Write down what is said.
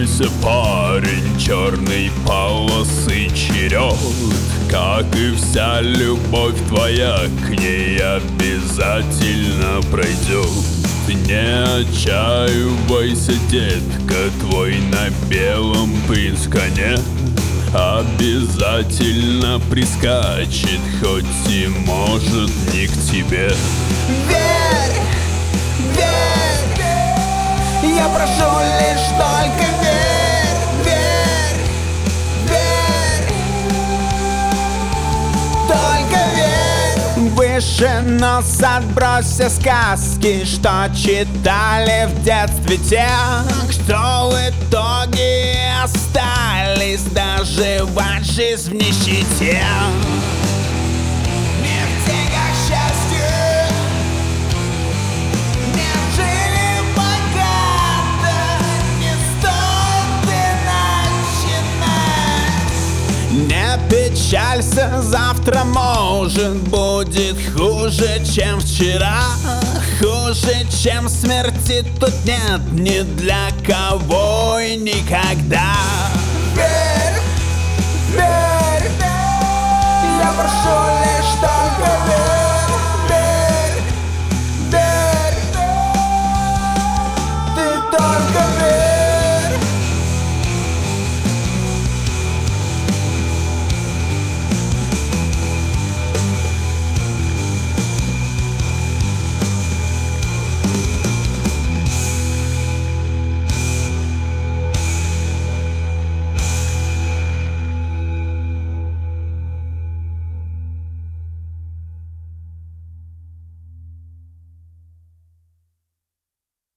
бойся, парень, черной полосы черед. Как и вся любовь твоя, к ней обязательно пройдет. Не отчаивайся, детка, твой на белом принц коне обязательно прискачет, хоть и может не к тебе. Верь, верь, я прошу лишь только верь, верь, верь, только верь. Выше нос отбрось все сказки, что читали в детстве те, кто в итоге остались доживать жизнь в нищете. Не в деньгах счастье, не жили богато, не стоит и начинать. Не печалься, завтра может будет хуже, чем вчера. Хуже, чем смерти тут нет ни для кого и никогда. Верь, верь, я прошу